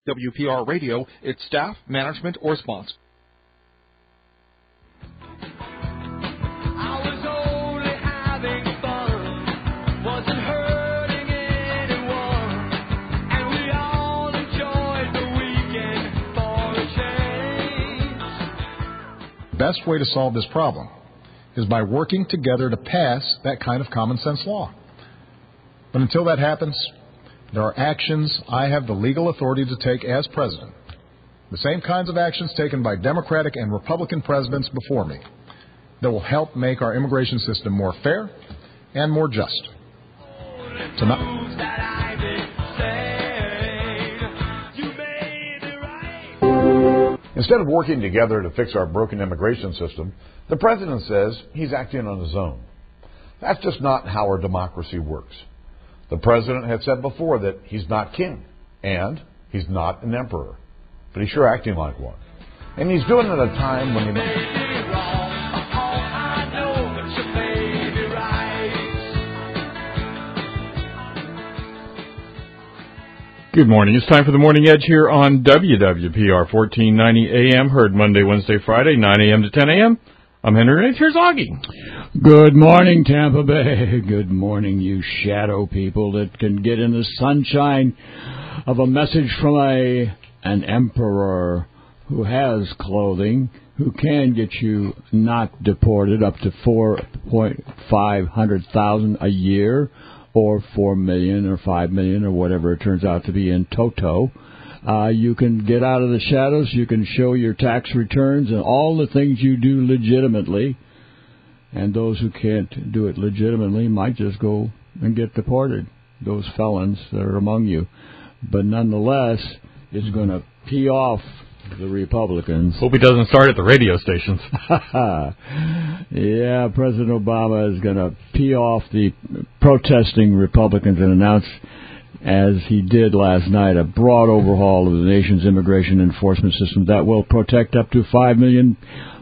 WPR Radio, its staff, management, or sponsors. The best way to solve this problem is by working together to pass that kind of common sense law. But until that happens, there are actions I have the legal authority to take as president, the same kinds of actions taken by Democratic and Republican presidents before me, that will help make our immigration system more fair and more just. Instead of working together to fix our broken immigration system, the president says he's acting on his own. That's just not how our democracy works. The president had said before that he's not king, and he's not an emperor, but he's sure acting like one. And he's doing it at a time when Good morning. It's time for the Morning Edge here on WWPR 1490 AM, heard Monday, Wednesday, Friday, 9 a.m. to 10 a.m. I'm Henry Race. Here's Augie. Good morning, Tampa Bay. Good morning, you shadow people that can get in the sunshine of a message from an emperor who has clothing, who can get you not deported up to 4,500,000 a year, or 4 million or 5 million or whatever it turns out to be in toto. You can get out of the shadows. You can show your tax returns and all the things you do legitimately. And those who can't do it legitimately might just go and get deported, those felons that are among you. But nonetheless, it's going to pee off the Republicans. Hope he doesn't start at the radio stations. Yeah, President Obama is going to pee off the protesting Republicans and announce, as he did last night, a broad overhaul of the nation's immigration enforcement system that will protect up to 5 million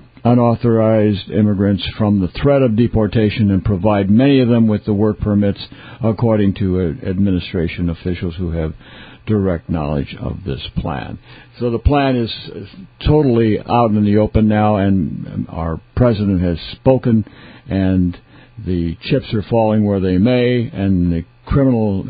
unauthorized immigrants from the threat of deportation and provide many of them with the work permits, according to administration officials who have direct knowledge of this plan. So the plan is totally out in the open now, and our president has spoken, and the chips are falling where they may, and the criminal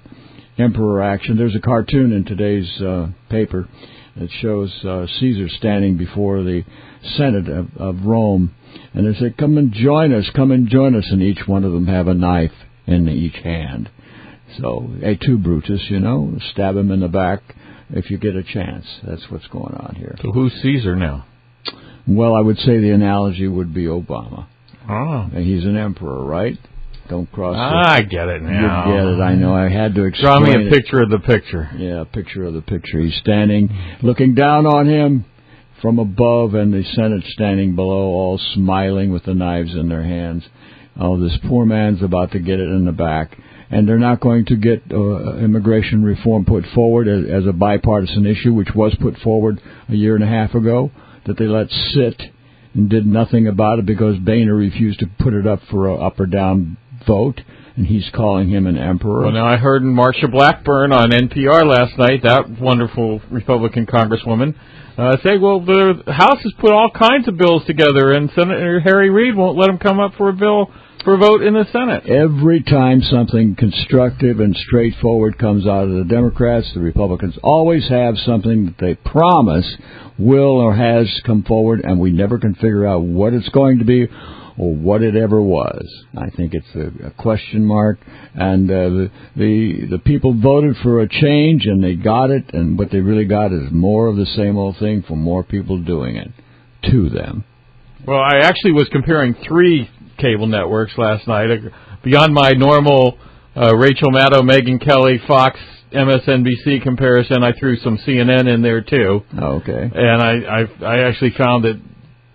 emperor action. There's a cartoon in today's paper that shows Caesar standing before the Senate of Rome, and they say, come and join us, and each one of them have a knife in each hand. So, hey, to Brutus, stab him in the back if you get a chance. That's what's going on here. So who's Caesar now? Well, I would say the analogy would be Obama. Oh. He's an emperor, right? Don't cross I get it now. You get it, I know. I had to explain. Draw me a picture of the picture. Yeah, a picture of the picture. He's standing, looking down on him from above, and the Senate standing below, all smiling with the knives in their hands. Oh, this poor man's about to get it in the back. And they're not going to get immigration reform put forward as a bipartisan issue, which was put forward a year and a half ago, that they let sit and did nothing about it because Boehner refused to put it up for an up or down vote, and he's calling him an emperor. Well, now I heard Marsha Blackburn on NPR last night, that wonderful Republican congresswoman, say, well, the House has put all kinds of bills together, and Senator Harry Reid won't let them come up for a bill for a vote in the Senate. Every time something constructive and straightforward comes out of the Democrats, the Republicans always have something that they promise will or has come forward, and we never can figure out what it's going to be or what it ever was. I think it's a question mark, and the people voted for a change, and they got it, and what they really got is more of the same old thing for more people doing it to them. Well, I actually was comparing 3 cable networks last night. Beyond my normal Rachel Maddow, Megyn Kelly, Fox, MSNBC comparison, I threw some CNN in there too. Oh, okay. And I actually found that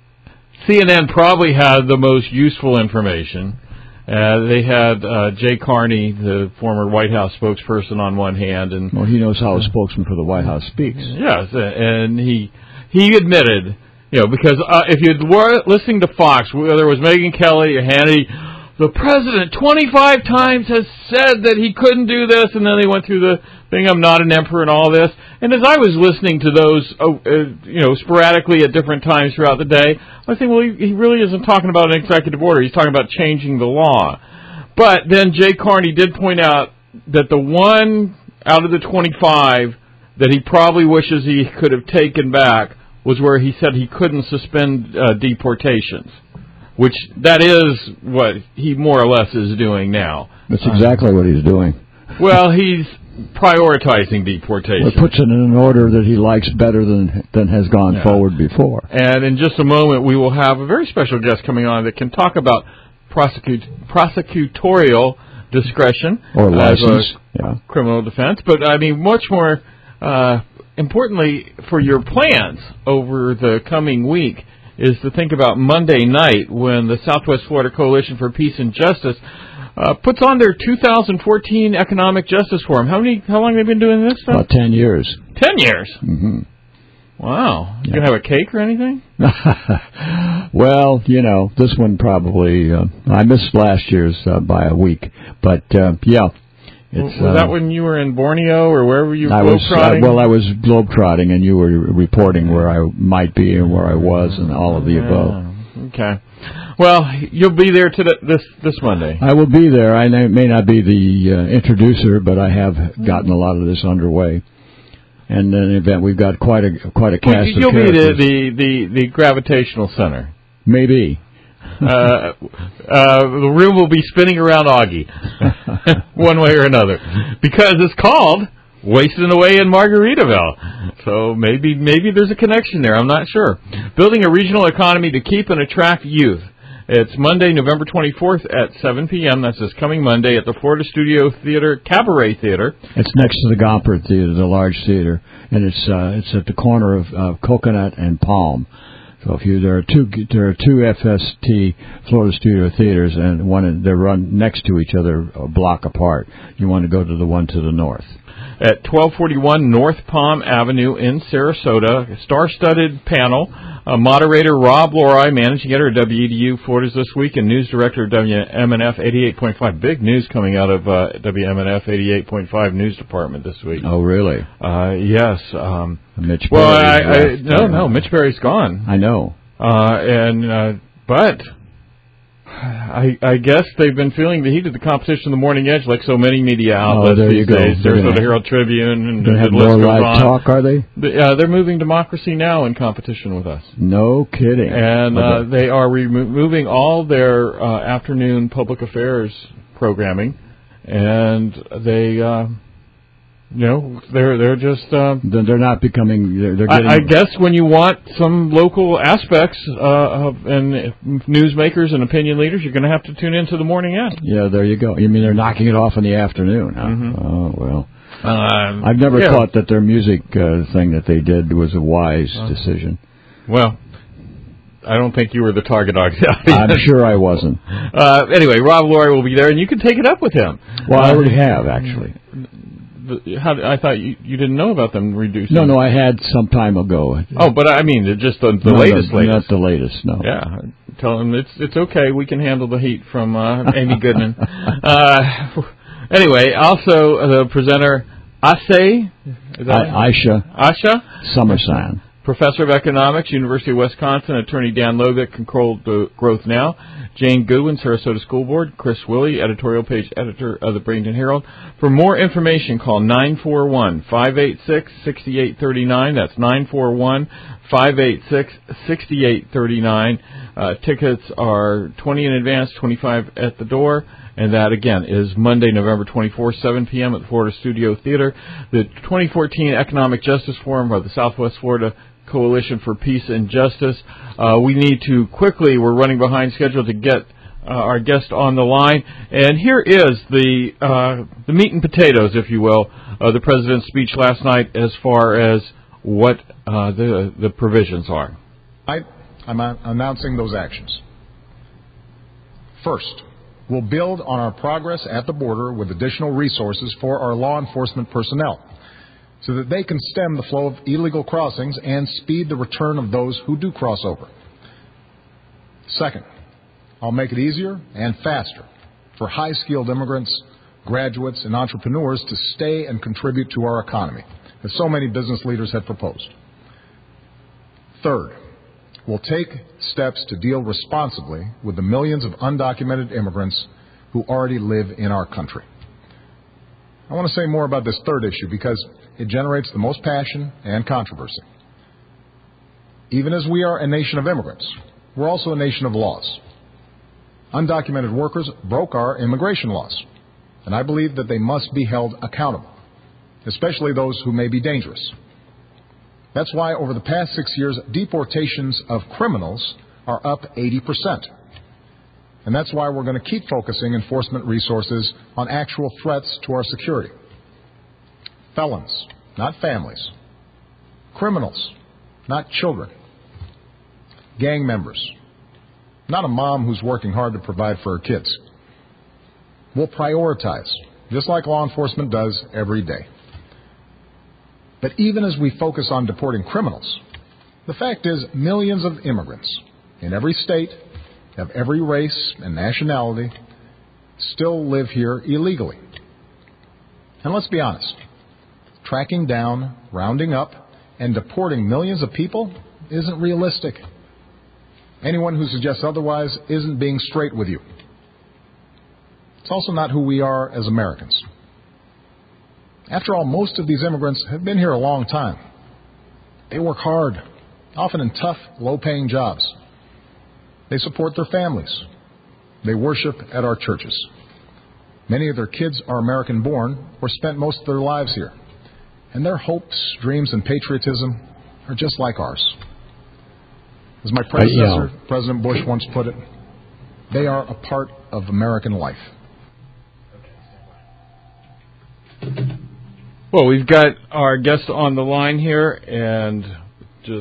CNN probably had the most useful information. They had Jay Carney, the former White House spokesperson, on one hand, and well, he knows how a spokesman for the White House speaks. Yes, and he admitted. Because if you were listening to Fox, whether it was Megyn Kelly or Hannity, the president 25 times has said that he couldn't do this, and then they went through I'm not an emperor and all this. And as I was listening to those, sporadically at different times throughout the day, I was thinking, well, he really isn't talking about an executive order. He's talking about changing the law. But then Jay Carney did point out that the one out of the 25 that he probably wishes he could have taken back was where he said he couldn't suspend deportations, which that is what he more or less is doing now. That's exactly what he's doing. Well, he's prioritizing deportation. It puts it in an order that he likes better than has gone forward before. And in just a moment, we will have a very special guest coming on that can talk about prosecutorial discretion or license, criminal defense. But, I mean, much more importantly for your plans over the coming week is to think about Monday night when the Southwest Florida Coalition for Peace and Justice puts on their 2014 Economic Justice Forum. How long have they been doing this stuff? About 10 years. 10 years? Mm-hmm. Wow. You going to have a cake or anything? Well, this one probably, I missed last year's by a week. But, was that when you were in Borneo or wherever you were globetrotting? I was globetrotting, and you were reporting where I might be and where I was and all of the above. Okay. Well, you'll be there this Monday. I will be there. I may not be the introducer, but I have gotten a lot of this underway. And in an event, we've got quite a cast of characters. You'll be the gravitational center. Maybe. The room will be spinning around Augie, one way or another, because it's called Wasting Away in Margaritaville. So maybe there's a connection there. I'm not sure. Building a regional economy to keep and attract youth. It's Monday, November 24th at 7 p.m. That's this coming Monday at the Florida Studio Theater, Cabaret Theater. It's next to the Gompert Theater, the large theater, and it's at the corner of Coconut and Palm. So there are two FST Florida Studio Theaters, and they run next to each other, a block apart. You want to go to the one to the north. At 1241 North Palm Avenue in Sarasota, star-studded panel. Moderator Rob Lori, managing editor of WEDU Florida's This Week, and news director of WMNF 88.5. Big news coming out of WMNF 88.5 news department this week. Oh, really? Yes. Mitch Berry. No, Mitch Berry's gone. I know. But I guess they've been feeling the heat of the competition in the Morning Edge, like so many media outlets these days. Sarasota Herald Tribune and the list more goes live on. Talk, are they? They're moving Democracy Now! In competition with us. No kidding. And they are removing all their afternoon public affairs programming, and they. They're just. They're not becoming. They're getting. I guess when you want some local aspects and newsmakers and opinion leaders, you're going to have to tune into the Morning Edge. Yeah, there you go. You mean they're knocking it off in the afternoon? Huh? Mm-hmm. Oh well. I've never thought that their music thing that they did was a wise decision. Well, I don't think you were the target audience. I'm sure I wasn't. Anyway, Rob Lori will be there, and you can take it up with him. Well, I already have, actually. I thought you didn't know about them reducing. No, I had some time ago. Oh, but I mean, just the latest. Not the latest, no. Yeah, tell them it's okay. We can handle the heat from Amy Goodman. Anyway, also the presenter Aisha Summerson, professor of economics, University of Wisconsin. Attorney Dan Lovick, Control Growth Now. Jane Goodwin, Sarasota School Board. Chris Willey, editorial page editor of the Bradenton Herald. For more information, call 941-586-6839. That's 941-586-6839. Tickets are $20 in advance, $25 at the door. And that, again, is Monday, November 24th, 7 p.m. at the Florida Studio Theater. The 2014 Economic Justice Forum by the Southwest Florida Coalition for Peace and Justice. We need to quickly, we're running behind schedule to get our guest on the line. And here is the meat and potatoes, if you will, of the President's speech last night as far as what the provisions are. I'm announcing those actions. First, we'll build on our progress at the border with additional resources for our law enforcement personnel so that they can stem the flow of illegal crossings and speed the return of those who do cross over. Second, I'll make it easier and faster for high-skilled immigrants graduates, and entrepreneurs to stay and contribute to our economy, as so many business leaders have proposed. Third, we'll take steps to deal responsibly with the millions of undocumented immigrants who already live in our country. I want to say more about this third issue because it generates the most passion and controversy. Even as we are a nation of immigrants, we're also a nation of laws. Undocumented workers broke our immigration laws, and I believe that they must be held accountable, especially those who may be dangerous. That's why over the past 6 years, deportations of criminals are up 80%. And that's why we're going to keep focusing enforcement resources on actual threats to our security. Felons, not families. Criminals, not children. Gang members, not a mom who's working hard to provide for her kids. We'll prioritize, just like law enforcement does every day. But even as we focus on deporting criminals, the fact is millions of immigrants in every state, of every race and nationality, still live here illegally. And let's be honest, tracking down, rounding up, and deporting millions of people isn't realistic. Anyone who suggests otherwise isn't being straight with you. It's also not who we are as Americans. After all, most of these immigrants have been here a long time. They work hard, often in tough, low-paying jobs. They support their families. They worship at our churches. Many of their kids are American-born or spent most of their lives here. And their hopes, dreams, and patriotism are just like ours. As my predecessor, President Bush, once put it, they are a part of American life. Well, we've got our guest on the line here, and just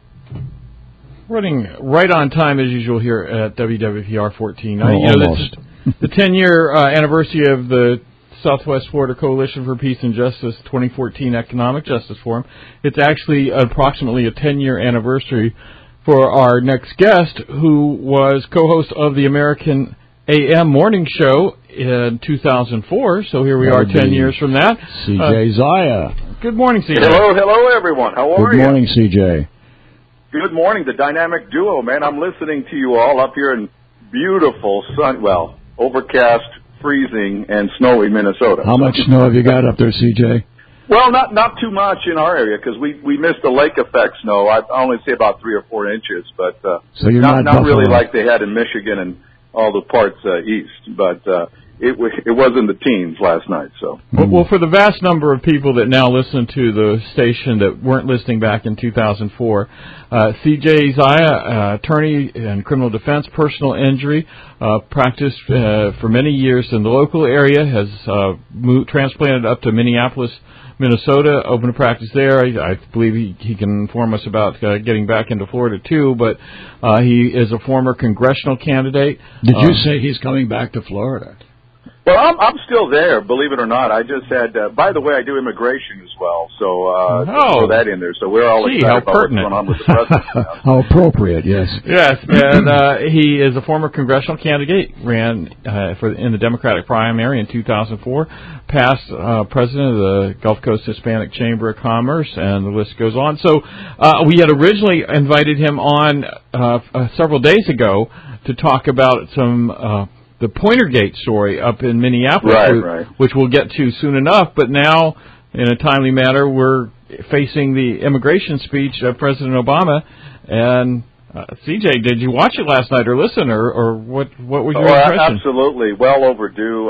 running right on time as usual here at WWPR 14. Almost. The 10-year anniversary of the Southwest Florida Coalition for Peace and Justice 2014 Economic Justice Forum. It's actually approximately a 10-year anniversary for our next guest, who was co-host of the American AM morning show in 2004. So here we are 10 years from that. C.J. Zaya. Good morning, C.J. Hello, everyone. How are you? Good morning, C.J. Good morning, the dynamic duo, man. I'm listening to you all up here in beautiful overcast, freezing, and snowy Minnesota. How much snow have you got up there, C.J.? Well, not too much in our area because we missed the lake effect snow. I only say about 3 or 4 inches, but so you're not really like they had in Michigan and all the parts east. But it was in the teens last night. So well, for the vast number of people that now listen to the station that weren't listening back in 2004, C.J. Zaya, attorney in criminal defense, personal injury, practiced for many years in the local area, has transplanted up to Minneapolis, Minnesota, opened a practice there. I believe he can inform us about getting back into Florida, too, but he is a former congressional candidate. Did you say he's coming back to Florida? Well, I'm still there, believe it or not. I just had, by the way, I do immigration as well, so throw that in there. So we're all excited about what's going on with the president. How appropriate, yes. Yes, and he is a former congressional candidate, ran in the Democratic primary in 2004, past president of the Gulf Coast Hispanic Chamber of Commerce, and the list goes on. So we had originally invited him on several days ago to talk about some the Pointergate story up in Minneapolis, which we'll get to soon enough. But now, in a timely manner, we're facing the immigration speech of President Obama. And CJ, did you watch it last night or listen, or what was your impression? Absolutely, well overdue.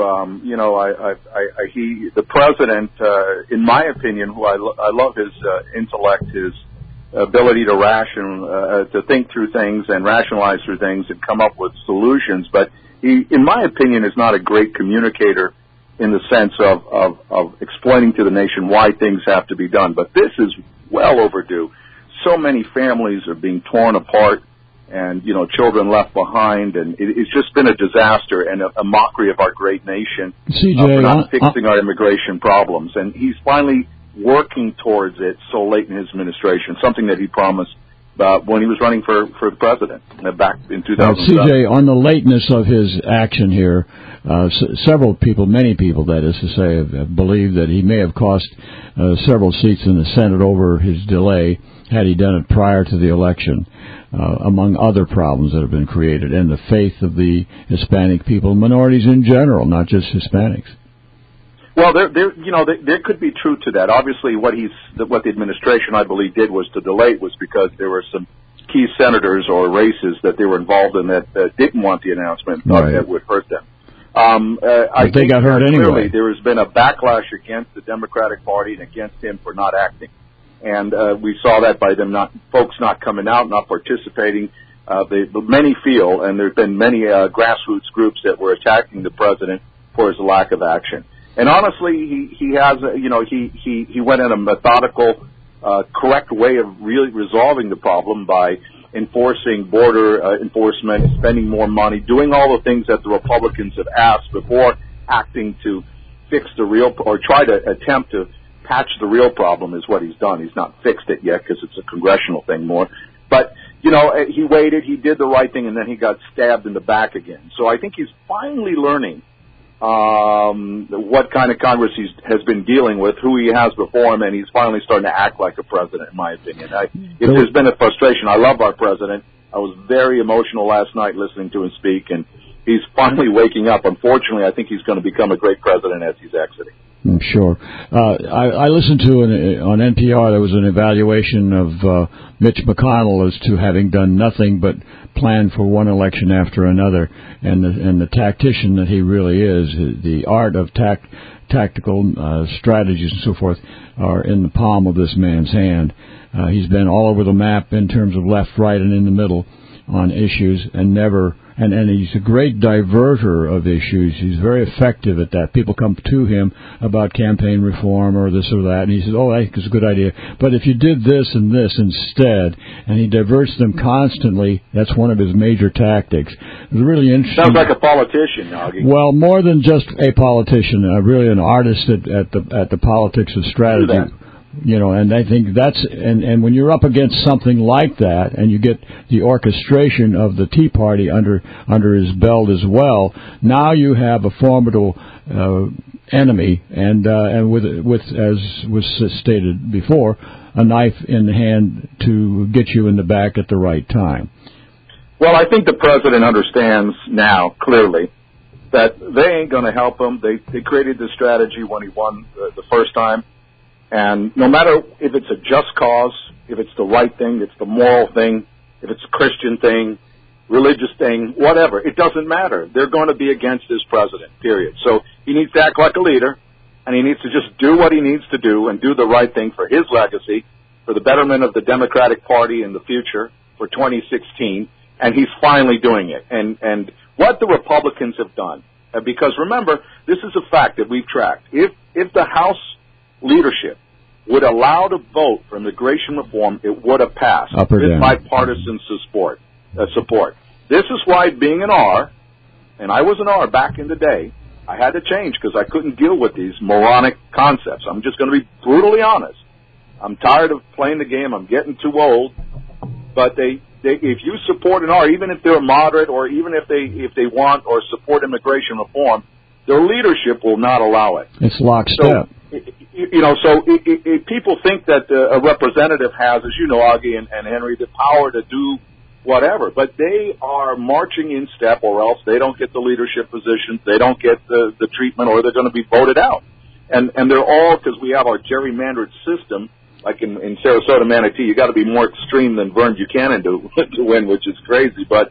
The president, in my opinion, who I love his intellect, his ability to think through things and rationalize through things and come up with solutions, but he, in my opinion, is not a great communicator in the sense of explaining to the nation why things have to be done. But this is well overdue. So many families are being torn apart and, children left behind. And it's just been a disaster and a mockery of our great nation for not fixing our immigration problems. And he's finally working towards it so late in his administration, something that he promised when he was running for president back in 2007. CJ, on the lateness of his action here, several people, many people, that is to say, have believed that he may have cost several seats in the Senate over his delay had he done it prior to the election, among other problems that have been created, and the faith of the Hispanic people, minorities in general, not just Hispanics. Well, there could be truth to that. Obviously, what the administration, I believe, did was to delay it was because there were some key senators or races that they were involved in that didn't want the announcement, thought that would hurt them. I think got hurt anyway. Clearly, there has been a backlash against the Democratic Party and against him for not acting, and we saw that by them folks not coming out, not participating. Many feel, and there's been many grassroots groups that were attacking the president for his lack of action. And honestly, he has, he went in a methodical, correct way of really resolving the problem by enforcing border enforcement, spending more money, doing all the things that the Republicans have asked before acting to fix the real, or try to attempt to patch the real problem is what he's done. He's not fixed it yet because it's a congressional thing more. But, he waited, he did the right thing, and then he got stabbed in the back again. So I think he's finally learning what kind of Congress he has been dealing with, who he has before him, and he's finally starting to act like a president, in my opinion. There's been a frustration. I love our president. I was very emotional last night listening to him speak, and he's finally waking up. Unfortunately, I think he's going to become a great president as he's exiting. I'm sure. I listened to on NPR, there was an evaluation of Mitch McConnell as to having done nothing but plan for one election after another, and the tactician that he really is. The art of tactical strategies and so forth are in the palm of this man's hand. He's been all over the map in terms of left, right, and in the middle on issues, and he's a great diverter of issues. He's very effective at that. People come to him about campaign reform or this or that, and he says, oh, I think it's a good idea. But if you did this and this instead, and he diverts them constantly, that's one of his major tactics. It's really interesting. Sounds like a politician, Augie. Well, more than just a politician, really an artist at the politics of strategy. And I think that's, and when you're up against something like that, and you get the orchestration of the Tea Party under his belt as well, now you have a formidable enemy, and with as was stated before, a knife in the hand to get you in the back at the right time. Well, I think the president understands now clearly that they ain't going to help him. They created this strategy when he won the first time. And no matter if it's a just cause, if it's the right thing, it's the moral thing, if it's a Christian thing, religious thing, whatever, it doesn't matter. They're going to be against this president, period. So he needs to act like a leader, and he needs to just do what he needs to do and do the right thing for his legacy, for the betterment of the Democratic Party in the future, for 2016, and he's finally doing it. And what the Republicans have done, because remember, this is a fact that we've tracked. If the House leadership would allow to vote for immigration reform, it would have passed with bipartisan support. This is why being an R, and I was an R back in the day, I had to change because I couldn't deal with these moronic concepts. I'm just going to be brutally honest. I'm tired of playing the game. I'm getting too old. But if you support an R, even if they're moderate or even if they want or support immigration reform, their leadership will not allow it. It's lockstep. So people think that a representative has, as you know, Augie and Henry, the power to do whatever, but they are marching in step, or else they don't get the leadership positions, they don't get the treatment, or they're going to be voted out. And they're all, because we have our gerrymandered system, like in Sarasota, Manatee, you got to be more extreme than Vern Buchanan to win, which is crazy. But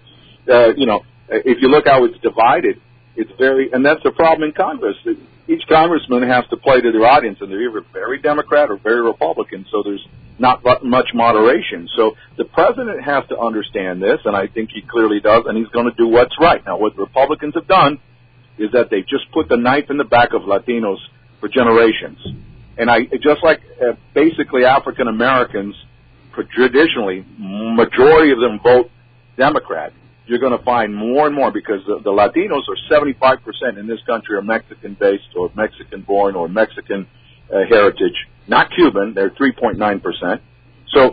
if you look how it's divided, it's and that's the problem in Congress. Each congressman has to play to their audience, and they're either very Democrat or very Republican, so there's not much moderation. So the president has to understand this, and I think he clearly does, and he's going to do what's right. Now, what the Republicans have done is that they just put the knife in the back of Latinos for generations. And just like basically African Americans, traditionally, majority of them vote Democrat. You're going to find more and more because the Latinos are 75% in this country are Mexican-based or Mexican-born or Mexican heritage, not Cuban. They're 3.9%. So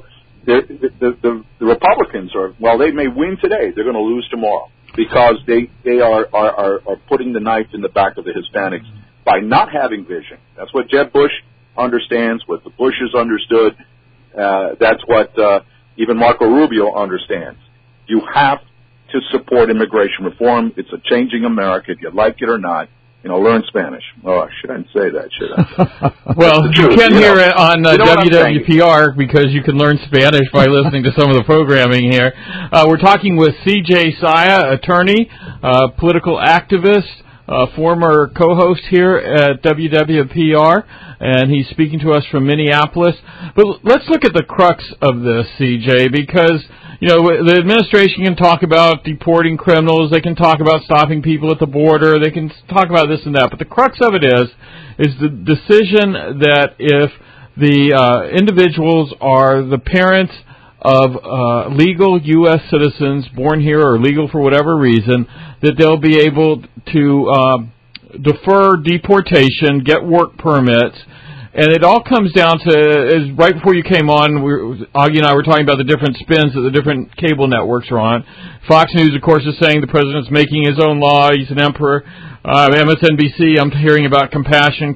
the Republicans they may win today, they're going to lose tomorrow because they are putting the knife in the back of the Hispanics by not having vision. That's what Jeb Bush understands, what the Bushes understood. That's what even Marco Rubio understands. You have to support immigration reform. It's a changing America, if you like it or not. Learn Spanish. Oh, I shouldn't say that, should I? Well, you can hear it on WWPR because you can learn Spanish by listening to some of the programming here. We're talking with C.J. Saya, attorney, political activist, former co-host here at WWPR, and he's speaking to us from Minneapolis. But let's look at the crux of this, C.J., because the administration can talk about deporting criminals, they can talk about stopping people at the border, they can talk about this and that, but the crux of it is the decision that if the individuals are the parents of legal U.S. citizens born here or legal for whatever reason, that they'll be able to defer deportation, get work permits. And it all comes down to, right before you came on, Augie and I were talking about the different spins that the different cable networks are on. Fox News, of course, is saying the president's making his own law. He's an emperor. MSNBC, I'm hearing about compassion.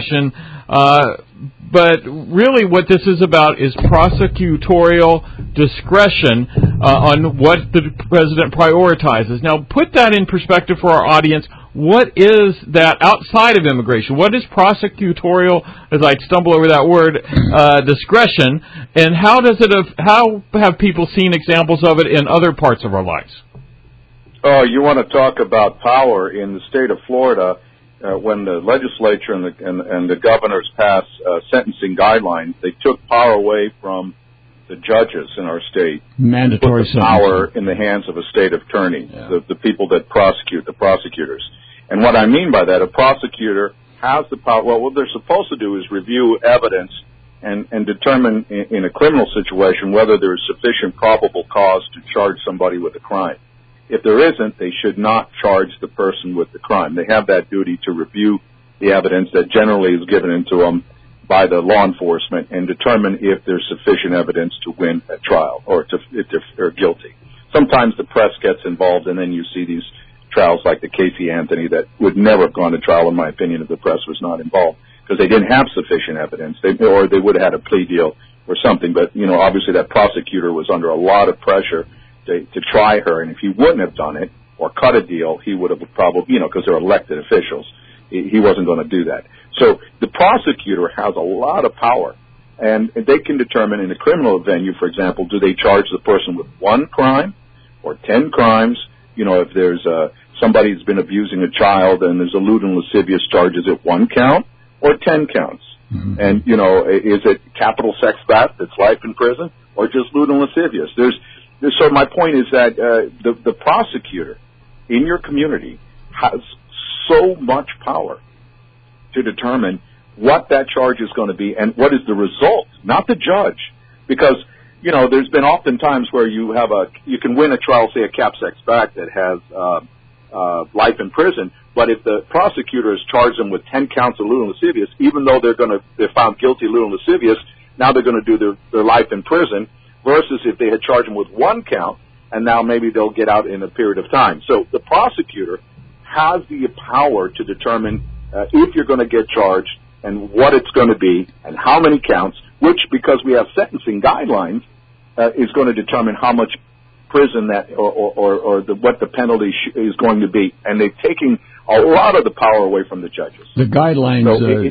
But really what this is about is prosecutorial discretion on what the president prioritizes. Now, put that in perspective for our audience. What is that outside of immigration? What is prosecutorial, as I stumble over that word, discretion, and how have people seen examples of it in other parts of our lives? Oh, you want to talk about power in the state of Florida? When the legislature and the governors passed sentencing guidelines, they took power away from the judges in our state. Mandatory put the power in the hands of a state attorney, the people that prosecute, the prosecutors. And what I mean by that, a prosecutor has the power. Well, what they're supposed to do is review evidence and determine in a criminal situation whether there is sufficient probable cause to charge somebody with a crime. If there isn't, they should not charge the person with the crime. They have that duty to review the evidence that generally is given into them by the law enforcement and determine if there's sufficient evidence to win a trial or if they're guilty. Sometimes the press gets involved, and then you see these trials like the Casey Anthony that would never have gone to trial, in my opinion, if the press was not involved, because they didn't have sufficient evidence, or they would have had a plea deal or something. But, obviously that prosecutor was under a lot of pressure to try her, and if he wouldn't have done it or cut a deal, he would have probably, because they're elected officials, he wasn't going to do that. So the prosecutor has a lot of power, and they can determine in a criminal venue, for example, do they charge the person with one crime or 10 crimes? If there's somebody who's been abusing a child and there's a lewd and lascivious charge, is it 1 count or 10 counts? Mm-hmm. And, is it capital sex theft that's life in prison, or just lewd and lascivious? So my point is that the prosecutor in your community has so much power to determine what that charge is going to be and what is the result, not the judge. Because, there's been often times where you can win a trial, say a Capsex Act that has life in prison, but if the prosecutor has charged them with 10 counts of lewd and lascivious, even though they're found guilty of lewd and lascivious, now they're going to do their life in prison, versus if they had charged them with 1 count, and now maybe they'll get out in a period of time. So the prosecutor has the power to determine if you're going to get charged and what it's going to be and how many counts, which, because we have sentencing guidelines, is going to determine how much prison that or what the penalty is going to be. And they're taking a lot of the power away from the judges. The guidelines,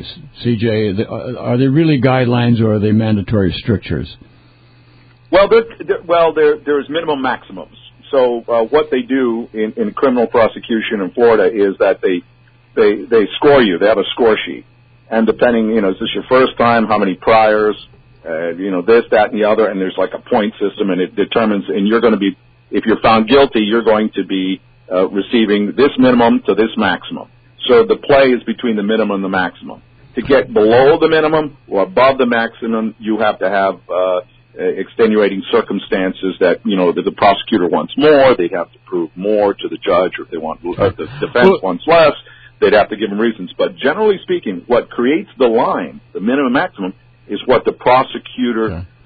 CJ, are they really guidelines or are they mandatory strictures? Well, there's minimum maximums. So what they do in criminal prosecution in Florida is that they score you. They have a score sheet. And depending, is this your first time, how many priors, this, that, and the other, and there's like a point system, and it determines, and you're going to be, if you're found guilty, you're going to be receiving this minimum to this maximum. So the play is between the minimum and the maximum. To get below the minimum or above the maximum, you have to have extenuating circumstances that, that the prosecutor wants more, they have to prove more to the judge, or if they want, the defense wants less, they'd have to give them reasons. But generally speaking, what creates the line, the minimum maximum, is what the prosecutor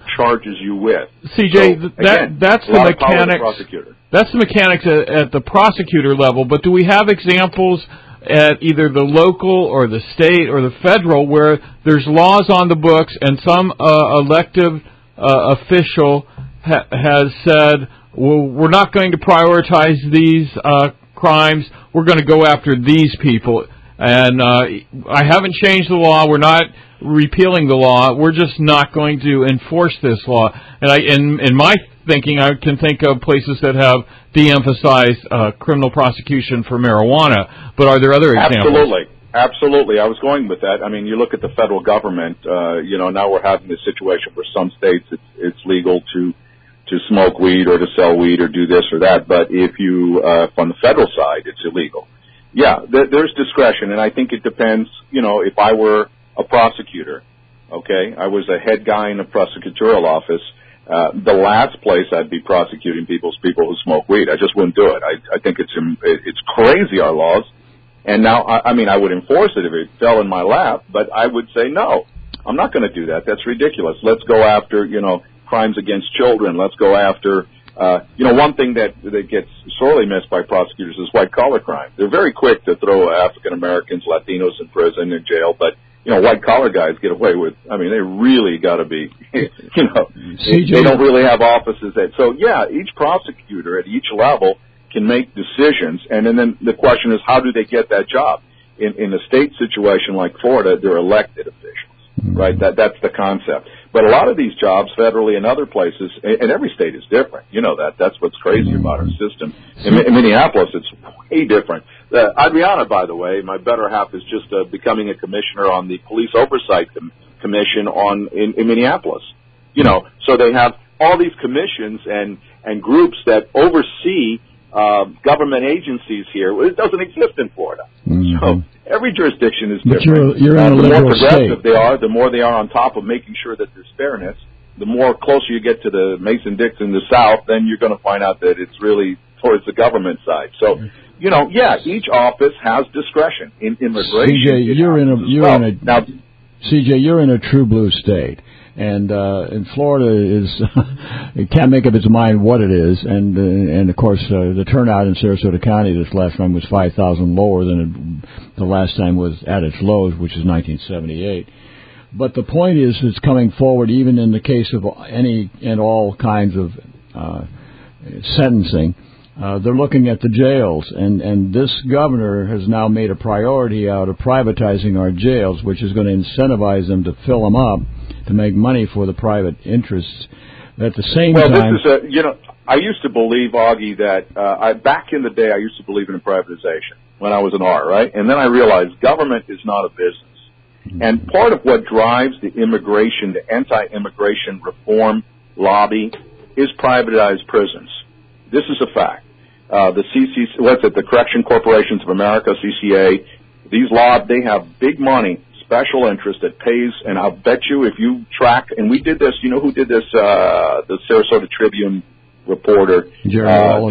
charges you with. CJ, So, again, that's the mechanics. That's the mechanics at the prosecutor level. But do we have examples at either the local or the state or the federal where there's laws on the books and some elective official has said, well, we're not going to prioritize these crimes, we're going to go after these people, and I haven't changed the law, we're not repealing the law, we're just not going to enforce this law. And in my thinking, I can think of places that have de-emphasized criminal prosecution for marijuana, but are there other examples? Absolutely. I was going with that. I mean, you look at the federal government, now we're having this situation where some states it's legal to smoke weed or to sell weed or do this or that, but if you, from the federal side, it's illegal. Yeah, there's discretion, and I think it depends, if I were a prosecutor, okay, I was a head guy in a prosecutorial office, the last place I'd be prosecuting people who smoke weed. I just wouldn't do it. I think it's crazy, our laws. And now, I would enforce it if it fell in my lap, but I would say, no, I'm not going to do that. That's ridiculous. Let's go after, crimes against children. Let's go after, one thing that gets sorely missed by prosecutors is white-collar crime. They're very quick to throw African Americans, Latinos in prison, in jail, but, white-collar guys get away with, they really got to be, they don't really have offices so, yeah, each prosecutor at each level can make decisions, and then the question is, how do they get that job? In a state situation like Florida, they're elected officials, right? That's the concept. But a lot of these jobs, federally and other places, and every state is different. You know that. That's what's crazy about our system. In Minneapolis, it's way different. Adriana, by the way, my better half is just becoming a commissioner on the Police Oversight Commission in Minneapolis. So they have all these commissions and groups that oversee government agencies here. It doesn't exist in Florida. So every jurisdiction is different. You're in a the more liberal progressive state. they are, the more they are on top of making sure that there's fairness. The more closer you get to the Mason-Dixon in the South, then you're going to find out that it's really towards the government side. So, each office has discretion. In immigration, CJ, you're in a true blue state. And Florida it can't make up its mind what it is, and of course the turnout in Sarasota County this last time was 5,000 lower than the last time was at its lows, which is 1978. But the point is, it's coming forward even in the case of any and all kinds of sentencing. They're looking at the jails, and this governor has now made a priority out of privatizing our jails, which is going to incentivize them to fill them up to make money for the private interests. At the same time, this is I used to believe, Augie, that back in the day I used to believe in privatization when I was an R, right? And then I realized government is not a business. And part of what drives the anti-immigration reform lobby is privatized prisons. This is a fact. The Correction Corporations of America, CCA, they have big money, special interest that pays, and I'll bet you if you track, and we did this, who did this, the Sarasota Tribune reporter did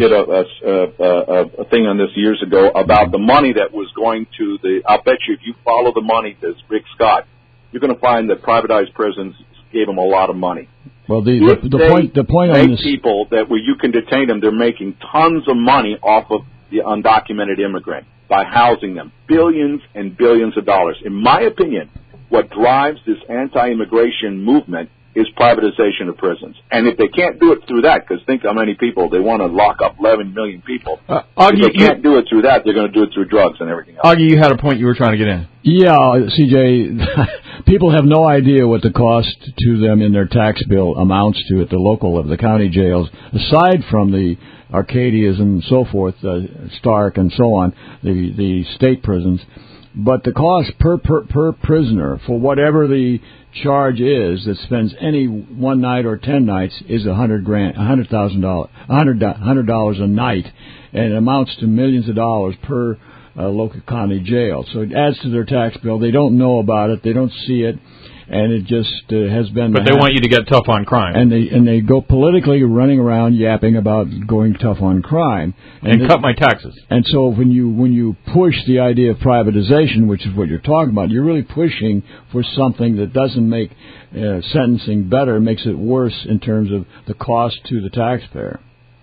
a thing on this years ago about the money that was going to I'll bet you if you follow the money to Rick Scott, you're going to find that privatized prisons gave them a lot of money. Well, the point on this, people that where you can detain them, they're making tons of money off of the undocumented immigrant by housing them, billions and billions of dollars. In my opinion, what drives this anti-immigration movement is privatization of prisons. And if they can't do it through that, because think how many people, they want to lock up 11 million people. If they can't do it through that, they're going to do it through drugs and everything else. Augie, you had a point you were trying to get in. Yeah, CJ, people have no idea what the cost to them in their tax bill amounts to at the local of the county jails, aside from the Arcadias and so forth, Stark and so on, the state prisons. But the cost per prisoner for whatever the charge is that spends any one night or 10 nights is $100,000 a night, and it amounts to millions of dollars per local county jail. So it adds to their tax bill. They don't know about it. They don't see it. and it just has been. But they want you to get tough on crime, and they go politically running around yapping about going tough on crime and cut my taxes. And so when you push the idea of privatization, which is what you're talking about, you're really pushing for something that doesn't make sentencing better, makes it worse in terms of the cost to the taxpayer.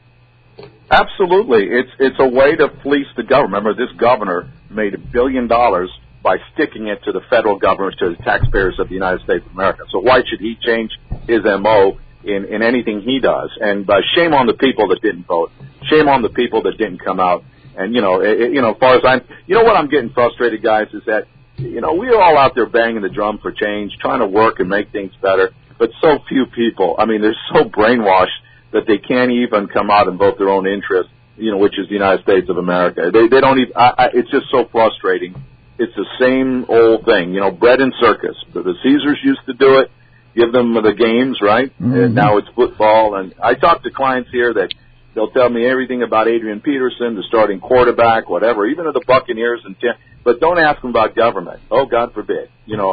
Absolutely. It's a way to fleece the government. Remember, this governor made $1 billion by sticking it to the federal government, to the taxpayers of the United States of America. So why should he change his MO in anything he does? And shame on the people that didn't vote. Shame on the people that didn't come out. And, as far as what I'm getting frustrated, guys, is that, we're all out there banging the drum for change, trying to work and make things better, but so few people. I mean, they're so brainwashed that they can't even come out and vote their own interest, which is the United States of America. They don't even, it's just so frustrating. It's the same old thing, bread and circus. The Caesars used to do it, give them the games, right? Mm-hmm. And now it's football. And I talk to clients here that they'll tell me everything about Adrian Peterson, the starting quarterback, whatever, even of the Buccaneers, but don't ask them about government. Oh, God forbid.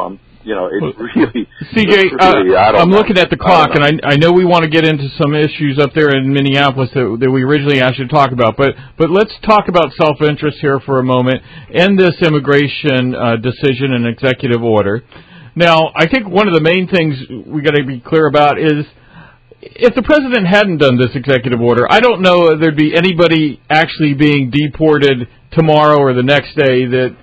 It's really... CJ, I'm looking at the clock, and I know we want to get into some issues up there in Minneapolis that we originally asked you to talk about, but let's talk about self-interest here for a moment and this immigration decision and executive order. Now, I think one of the main things we got to be clear about is if the president hadn't done this executive order, I don't know if there'd be anybody actually being deported tomorrow or the next day that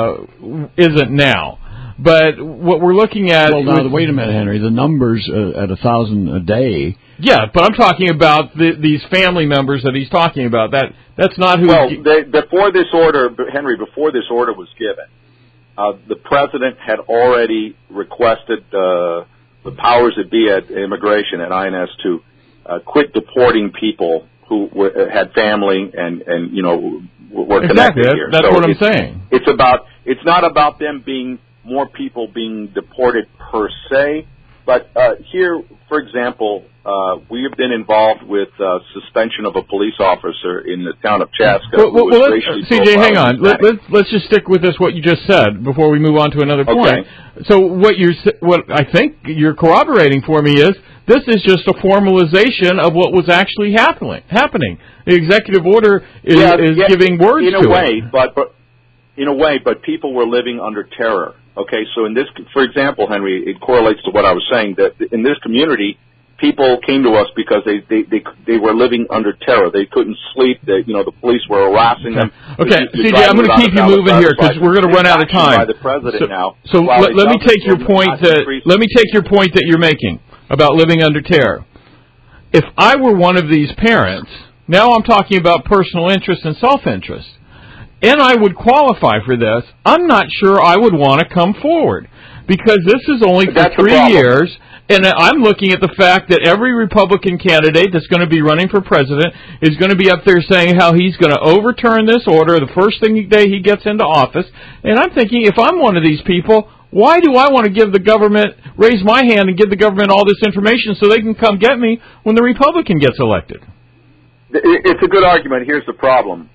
isn't now. But what we're looking at... Well, now, wait a minute, Henry. The numbers at 1,000 a day... Yeah, but I'm talking about these family members that he's talking about. That's not who... Well, before this order, Henry, before this order was given, the president had already requested the powers that be at immigration at INS to quit deporting people who had family and were connected here. That's what I'm saying. It's not about them being... more people being deported per se, but here, for example, we have been involved with suspension of a police officer in the town of Chaska. CJ, hang on. Let's just stick with this, what you just said, before we move on to another point. Okay. So what I think you're corroborating for me is this is just a formalization of what was actually happening. The executive order is giving words to it. In a way, but people were living under terror. Okay, so in this, for example, Henry, it correlates to what I was saying, that in this community, people came to us because they were living under terror. They couldn't sleep. The police were harassing them. Okay, CJ, I'm going to keep you moving here because we're going to run out of time. By the president now. So let me take your point that you're making about living under terror. If I were one of these parents, now I'm talking about personal interest and self-interest, and I would qualify for this, I'm not sure I would want to come forward because this is only for 3 years, and I'm looking at the fact that every Republican candidate that's going to be running for president is going to be up there saying how he's going to overturn this order the first day he gets into office, and I'm thinking if I'm one of these people, why do I want to raise my hand and give the government all this information so they can come get me when the Republican gets elected? It's a good argument. Here's the problem.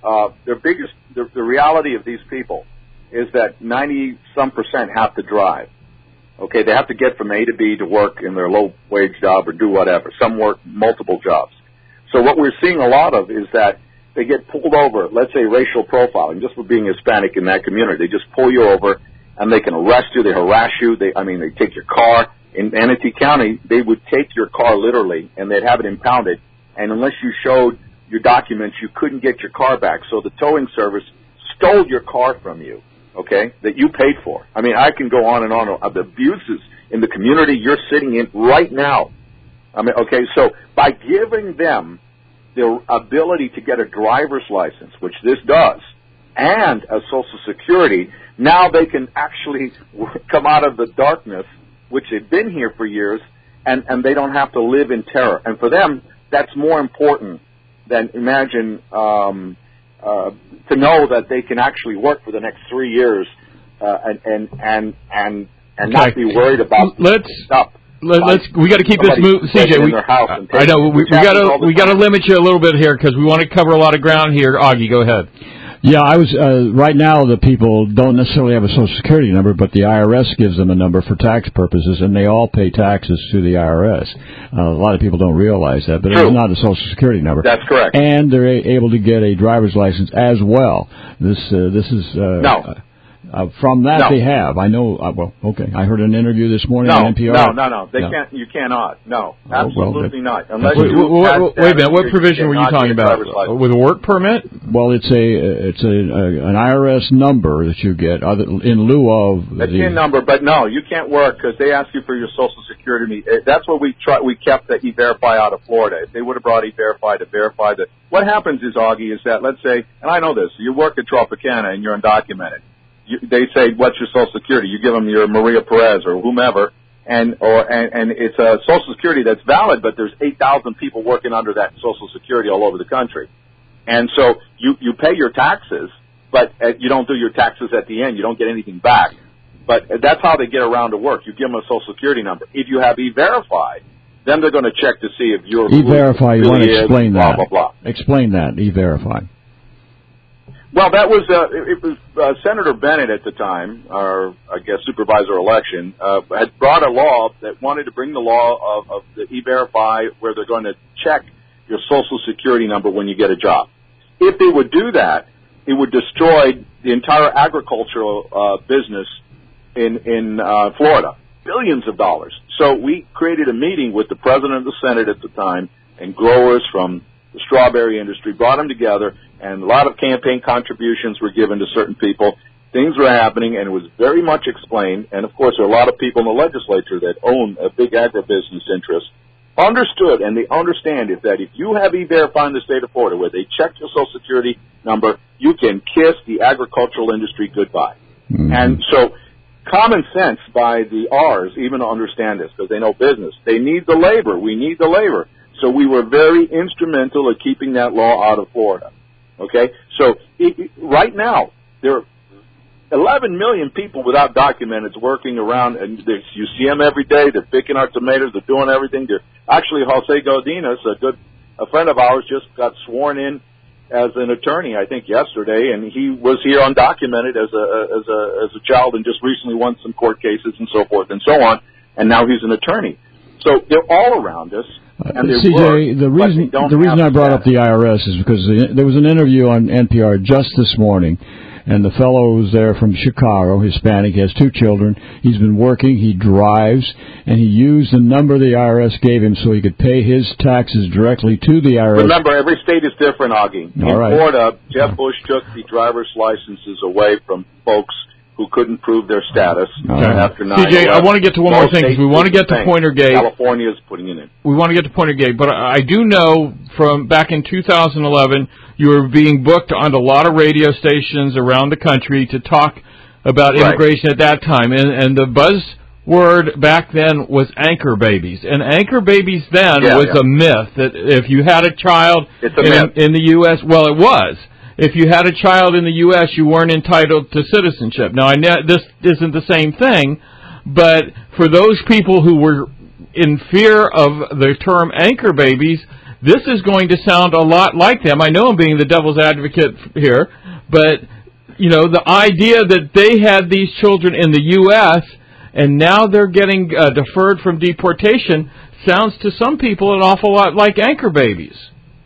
The reality of these people is that 90-some% have to drive. Okay, they have to get from A to B to work in their low-wage job or do whatever. Some work multiple jobs. So what we're seeing a lot of is that they get pulled over, let's say racial profiling, just for being Hispanic in that community. They just pull you over, and they can arrest you, they harass you, they take your car. In Manatee County, they would take your car literally, and they'd have it impounded. And unless you showed your documents, you couldn't get your car back. So the towing service stole your car from you, okay, that you paid for. I mean, I can go on and on of the abuses in the community you're sitting in right now. I mean, okay, so by giving them the ability to get a driver's license, which this does, and a Social Security, now they can actually come out of the darkness, which they've been here for years, and they don't have to live in terror. And for them, that's more important than imagine to know that they can actually work for the next 3 years and not be worried about stuff. We got to keep this moving, CJ. I know we got to limit you a little bit here because we want to cover a lot of ground here. Augie, go ahead. Yeah, I was right now the people don't necessarily have a Social Security number, but the IRS gives them a number for tax purposes, and they all pay taxes to the IRS. A lot of people don't realize that, but True. it's not a Social Security number. That's correct. And they're able to get a driver's license as well. This is No. From that No. they have. I know. Well, okay. I heard an interview this morning on NPR. No. They can't. You cannot. No, absolutely not. Unless wait a minute. What provision were you talking about? With a work permit? Well, it's an IRS number that you get in lieu of a TIN number. But no, you can't work because they ask you for your Social Security. That's what we kept the E-Verify out of Florida. If they would have brought E-Verify to verify that. What happens is, Augie, is that let's say, and I know this, you work at Tropicana and you're undocumented. They say, what's your Social Security? You give them your Maria Perez or whomever, and it's a Social Security that's valid, but there's 8,000 people working under that Social Security all over the country. And so you pay your taxes, but you don't do your taxes at the end. You don't get anything back. But that's how they get around to work. You give them a Social Security number. If you have E-Verify, then they're going to check to see if you're E-Verify, you want to explain that. Blah, blah, blah. Explain that, E-Verify. Well, that was it was Senator Bennett at the time, or I guess supervisor election, had brought a law that wanted to bring the law of the E-Verify where they're going to check your Social Security number when you get a job. If they would do that, it would destroy the entire agricultural business in Florida, billions of dollars. So we created a meeting with the president of the Senate at the time and growers from the strawberry industry, brought them together, and a lot of campaign contributions were given to certain people. Things were happening, and it was very much explained. And, of course, there are a lot of people in the legislature that own a big agribusiness interest, understood, and they understand it, that if you have E-Verify in the state of Florida where they check your Social Security number, you can kiss the agricultural industry goodbye. Mm-hmm. And so common sense by the R's even to understand this because they know business. They need the labor. We need the labor. So we were very instrumental in keeping that law out of Florida. Okay? So right now, there are 11 million people without documents working around, and you see them every day. They're picking our tomatoes. They're doing everything. Actually, Jose Godinez, a friend of ours, just got sworn in as an attorney, I think, yesterday, and he was here undocumented as a child and just recently won some court cases and so forth and so on, and now he's an attorney. So they're all around us. And CJ, the reason I brought up the IRS is because there was an interview on NPR just this morning, and the fellow was there from Chicago, Hispanic, he has 2 children. He's been working, he drives, and he used the number the IRS gave him so he could pay his taxes directly to the IRS. Remember, every state is different, Augie. In Florida, Jeb Bush took the driver's licenses away from folks who couldn't prove their status after 9/11. CJ, I want to get to one more thing because we want to get to Pointergate. California is putting it in. We want to get to Pointergate, but I do know from back in 2011, you were being booked on a lot of radio stations around the country to talk about immigration at that time, and the buzzword back then was anchor babies, and anchor babies then was a myth that if you had a child in the U.S., well, it was. If you had a child in the U.S., you weren't entitled to citizenship. Now, I know this isn't the same thing, but for those people who were in fear of the term anchor babies, this is going to sound a lot like them. I know I'm being the devil's advocate here, but, you know, the idea that they had these children in the U.S. and now they're getting deferred from deportation sounds to some people an awful lot like anchor babies.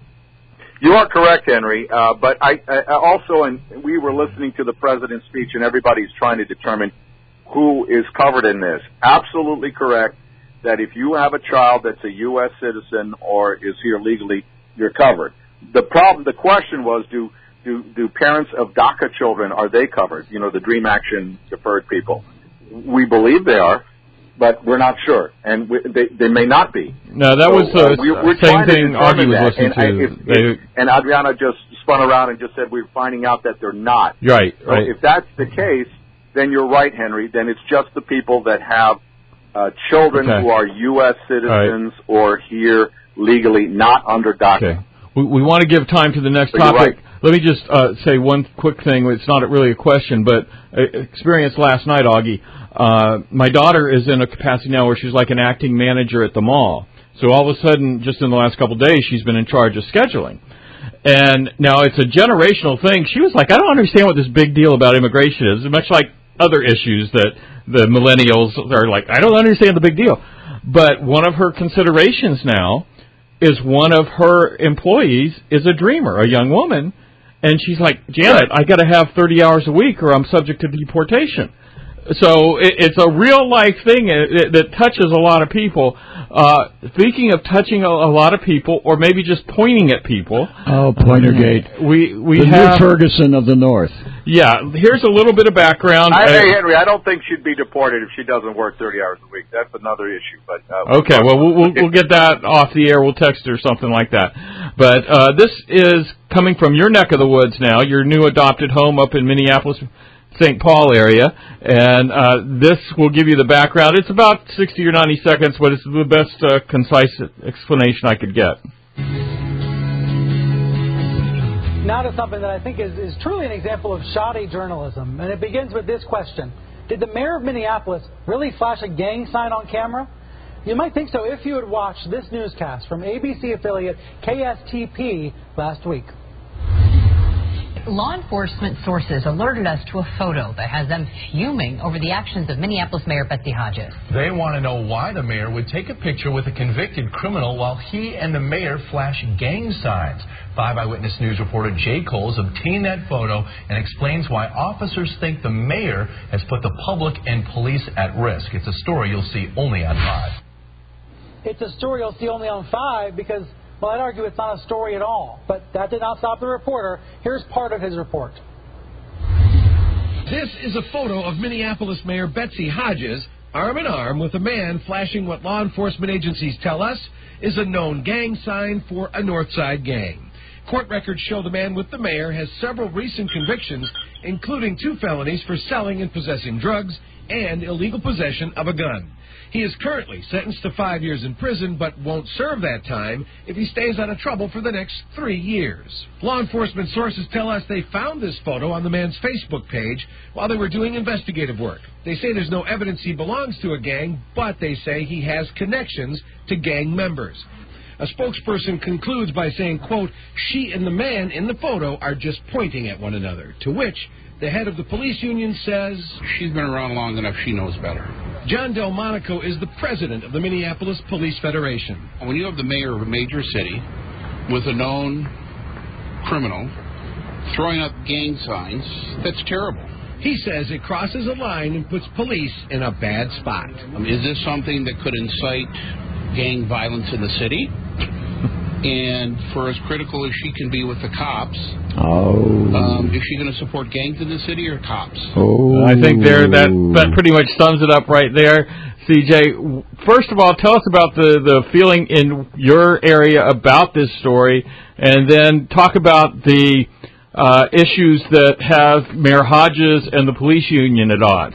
You are correct, Henry, but I also, and we were listening to the president's speech, and everybody's trying to determine who is covered in this. Absolutely correct that if you have a child that's a U.S. citizen or is here legally, you're covered. The question was, do parents of DACA children, are they covered? You know, the Dream Action deferred people. We believe they are, but we're not sure, and they may not be. No, that was the same thing Augie was listening to. And Adriana just spun around and just said we're finding out that they're not. Right, so if that's the case, then you're right, Henry. Then it's just the people that have children who are U.S. citizens or here legally, not under DACA. Okay. We want to give time to the next topic. Let me just say one quick thing. It's not really a question, but experience last night, Augie. My daughter is in a capacity now where she's like an acting manager at the mall. So all of a sudden, just in the last couple of days, she's been in charge of scheduling. And now it's a generational thing. She was like, I don't understand what this big deal about immigration is, much like other issues that the millennials are like, I don't understand the big deal. But one of her considerations now is one of her employees is a dreamer, a young woman, and she's like, Janet, I got to have 30 hours a week or I'm subject to deportation. So it's a real-life thing that touches a lot of people. Speaking of touching a lot of people, or maybe just pointing at people. Oh, Pointergate. We the have new Ferguson of the North. Yeah, here's a little bit of background. Hey, Henry, I don't think she'd be deported if she doesn't work 30 hours a week. That's another issue. But okay, well, we'll get that off the air. We'll text her something like that. But this is coming from your neck of the woods now, your new adopted home up in Minneapolis, St. Paul area, and this will give you the background. It's about 60 or 90 seconds, but it's the best concise explanation I could get. Now to something that I think is truly an example of shoddy journalism, and it begins with this question. Did the mayor of Minneapolis really flash a gang sign on camera? You might think so if you had watched this newscast from ABC affiliate KSTP last week. Law enforcement sources alerted us to a photo that has them fuming over the actions of Minneapolis Mayor Betsy Hodges. They want to know why the mayor would take a picture with a convicted criminal while he and the mayor flash gang signs. 5 Eyewitness News reporter Jay Coles obtained that photo and explains why officers think the mayor has put the public and police at risk. It's a story you'll see only on 5. It's a story you'll see only on 5 because, well, I'd argue it's not a story at all. But that did not stop the reporter. Here's part of his report. This is a photo of Minneapolis Mayor Betsy Hodges arm in arm with a man flashing what law enforcement agencies tell us is a known gang sign for a Northside gang. Court records show the man with the mayor has several recent convictions, including 2 felonies for selling and possessing drugs and illegal possession of a gun. He is currently sentenced to 5 years in prison, but won't serve that time if he stays out of trouble for the next 3 years. Law enforcement sources tell us they found this photo on the man's Facebook page while they were doing investigative work. They say there's no evidence he belongs to a gang, but they say he has connections to gang members. A spokesperson concludes by saying, quote, she and the man in the photo are just pointing at one another, to which the head of the police union says, she's been around long enough, she knows better. John Delmonico is the president of the Minneapolis Police Federation. When you have the mayor of a major city with a known criminal throwing up gang signs, that's terrible. He says it crosses a line and puts police in a bad spot. Is this something that could incite gang violence in the city? And for as critical as she can be with the cops, is she going to support gangs in the city or cops? I think that pretty much sums it up right there. CJ, first of all, tell us about the feeling in your area about this story, and then talk about the issues that have Mayor Hodges and the police union at odds.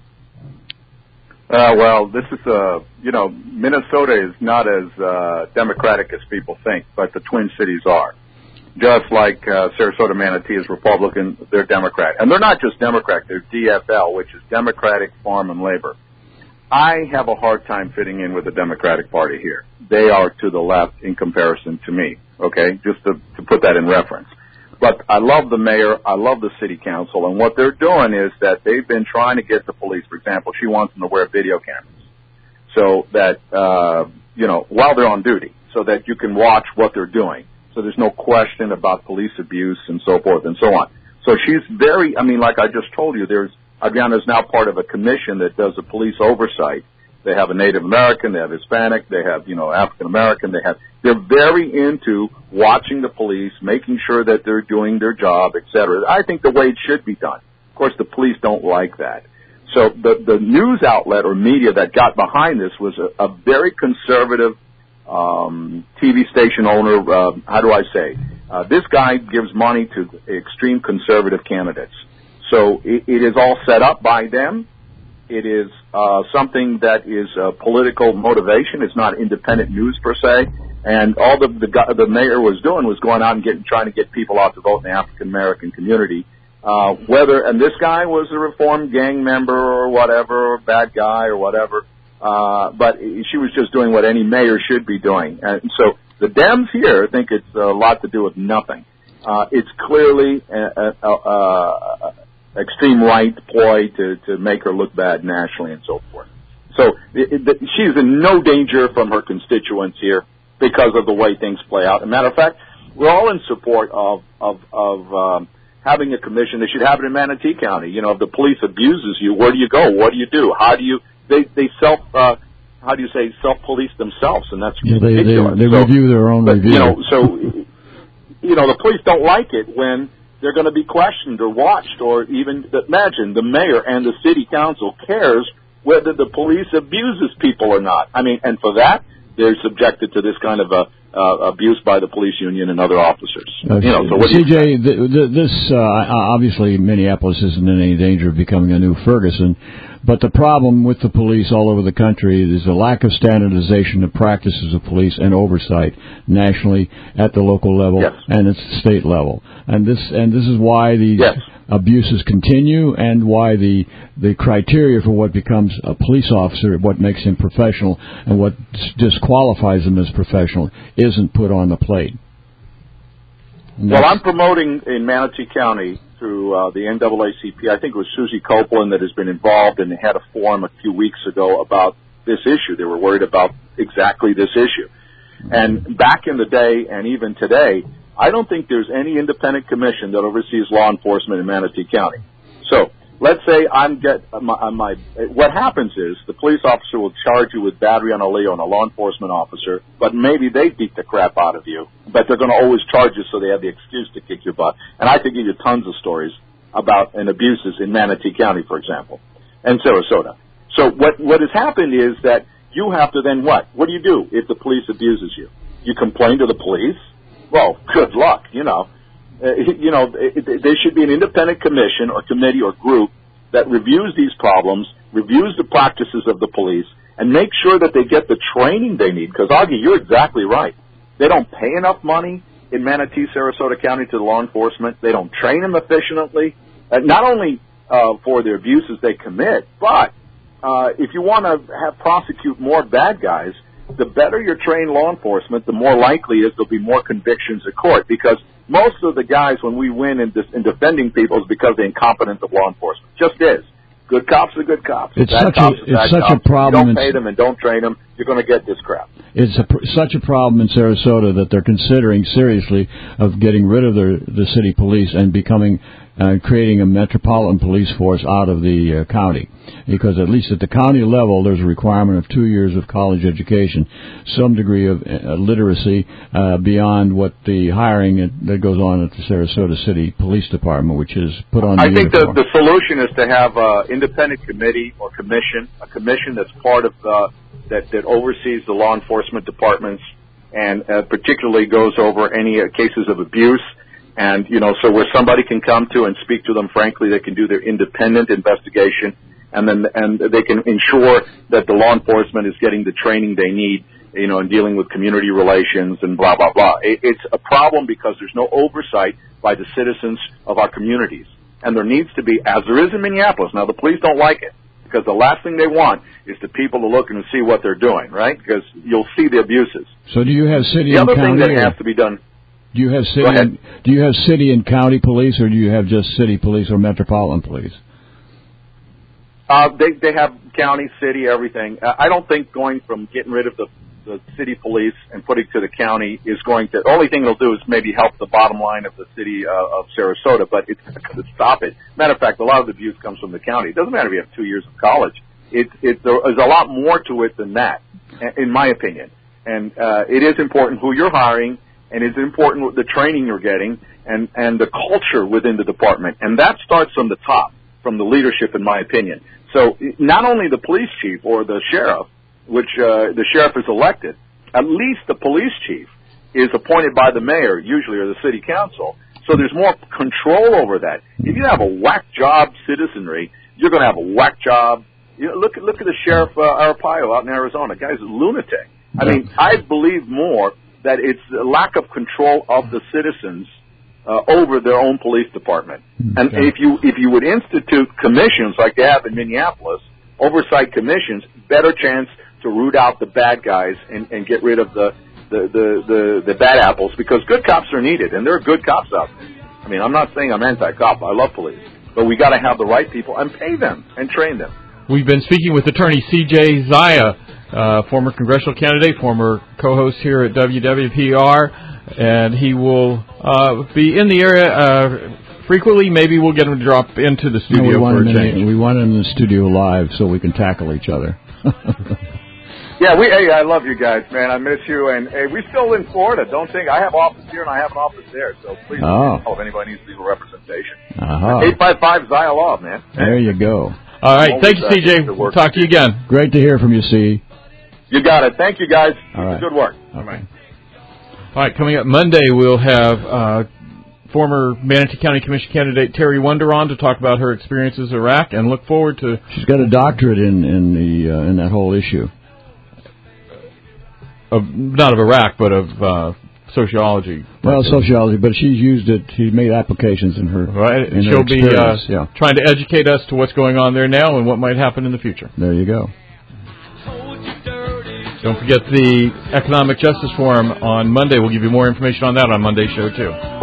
Well, this is, Minnesota is not as democratic as people think, but the Twin Cities are. Just like Sarasota Manatee is Republican, they're Democrat. And they're not just Democrat, they're DFL, which is Democratic Farm and Labor. I have a hard time fitting in with the Democratic Party here. They are to the left in comparison to me, okay, just to put that in reference. But I love the mayor, I love the city council, and what they're doing is that they've been trying to get the police, for example, she wants them to wear video cameras so that, while they're on duty, so that you can watch what they're doing. So there's no question about police abuse and so forth and so on. So she's very, like I just told you, Adriana's now part of a commission that does the police oversight. They have a Native American, they have Hispanic, they have, African American, they're very into watching the police, making sure that they're doing their job, et cetera. I think the way it should be done. Of course, the police don't like that. So the news outlet or media that got behind this was a very conservative TV station owner. How do I say? This guy gives money to extreme conservative candidates. So it is all set up by them. It is something that is political motivation. It's not independent news per se. And all the mayor was doing was going out and trying to get people out to vote in the African American community. And this guy was a reformed gang member or whatever, or bad guy or whatever. But she was just doing what any mayor should be doing. And so The Dems here think it's a lot to do with nothing. It's clearly extreme right ploy to make her look bad nationally and so forth. So she's in no danger from her constituents here because of the way things play out. As a matter of fact, we're all in support of having a commission. They should have it in Manatee County. You know, if the police abuses you, where do you go? What do you do? How do you? They self-police themselves, and that's ridiculous. They review their own review. The police don't like it when they're going to be questioned or watched, or even, imagine, the mayor and the city council cares whether the police abuses people or not. I mean, and for that, they're subjected to this kind of abuse by the police union and other officers. So what CJ, this obviously Minneapolis isn't in any danger of becoming a new Ferguson, but the problem with the police all over the country is a lack of standardization of practices of police and oversight nationally, at the local level, and at the state level. And this is why these abuses continue, and why the criteria for what becomes a police officer, what makes him professional, and what disqualifies him as professional isn't put on the plate. Well, I'm promoting in Manatee County through the NAACP. I think it was Susie Copeland that has been involved, and they had a forum a few weeks ago about this issue. They were worried about exactly this issue. And back in the day, and even today, I don't think there's any independent commission that oversees law enforcement in Manatee County. So let's say what happens is the police officer will charge you with battery on a Leo and a law enforcement officer, but maybe they beat the crap out of you, but they're going to always charge you so they have the excuse to kick your butt. And I could give you tons of stories about abuses in Manatee County, for example, and Sarasota. So what has happened is that you have to then what? What do you do if the police abuses you? You complain to the police? Well, good luck, there should be an independent commission or committee or group that reviews these problems, reviews the practices of the police, and make sure that they get the training they need. Because, Augie, you're exactly right. They don't pay enough money in Manatee, Sarasota County to the law enforcement. They don't train them efficiently, not only for the abuses they commit, but if you want to prosecute more bad guys, the better you train law enforcement, the more likely it is there'll be more convictions at court. Because most of the guys, when we win in defending people, is because of the incompetence of law enforcement. Just is. Good cops are good cops. It's such a problem. You don't pay them and don't train them, you're going to get this crap. It's such a problem in Sarasota that they're considering seriously of getting rid of the city police and creating a metropolitan police force out of the county. Because at least at the county level, there's a requirement of 2 years of college education, some degree of literacy beyond what the hiring that goes on at the Sarasota City Police Department, which is put on the uniform. I think the solution is to have an independent committee or commission, a commission that's part of that oversees the law enforcement departments and particularly goes over any cases of abuse. And, so where somebody can come to and speak to them frankly, they can do their independent investigation, and they can ensure that the law enforcement is getting the training they need, in dealing with community relations and blah, blah, blah. It's a problem because there's no oversight by the citizens of our communities. And there needs to be, as there is in Minneapolis. Now, the police don't like it because the last thing they want is the people to look and see what they're doing, right? Because you'll see the abuses. So do you have city and county? The other thing that has to be done. Do you have city and county police, or do you have just city police or metropolitan police? They have county, city, everything. I don't think going from getting rid of the city police and putting to the county is going to. The only thing it'll do is maybe help the bottom line of the city of Sarasota, but it's not going to stop it. Matter of fact, a lot of the abuse comes from the county. It doesn't matter if you have 2 years of college. There's a lot more to it than that, in my opinion. And it is important who you're hiring. And it's important the training you're getting and the culture within the department. And that starts from the top, from the leadership, in my opinion. So not only the police chief or the sheriff, which the sheriff is elected, at least the police chief is appointed by the mayor, usually, or the city council. So there's more control over that. If you have a whack job citizenry, you're going to have a whack job. Look at the sheriff Arpaio out in Arizona. The guy's a lunatic. I mean, I believe more that it's a lack of control of the citizens over their own police department. And if you would institute commissions like they have in Minneapolis, oversight commissions, better chance to root out the bad guys and get rid of the the bad apples, because good cops are needed, and there are good cops out there. I mean, I'm not saying I'm anti-cop. I love police. But we got to have the right people and pay them and train them. We've been speaking with attorney C.J. Zaya, former congressional candidate, former co-host here at WWPR, and he will be in the area frequently. Maybe we'll get him to drop into the studio for a change. We want him in the studio live so we can tackle each other. Yeah, hey, I love you guys, man. I miss you, and hey, we still in Florida. Don't think I have an office here and I have an office there, so please call if anybody needs legal representation. 855 Zaya Law, man. There you go. All right, thank you, CJ. We'll talk to you again. Great to hear from you, C. You got it. Thank you, guys. All right. Good work. Okay. All right, coming up Monday, we'll have former Manatee County Commission candidate Terry Wunder on to talk about her experiences in Iraq, and look forward to. She's got a doctorate in that whole issue. Not of Iraq, but of sociology. Well, sociology, but she's used it. She's made applications in her. Right, in she'll her be trying to educate us to what's going on there now and what might happen in the future. There you go. Don't forget the Economic Justice Forum on Monday. We'll give you more information on that on Monday's show, too.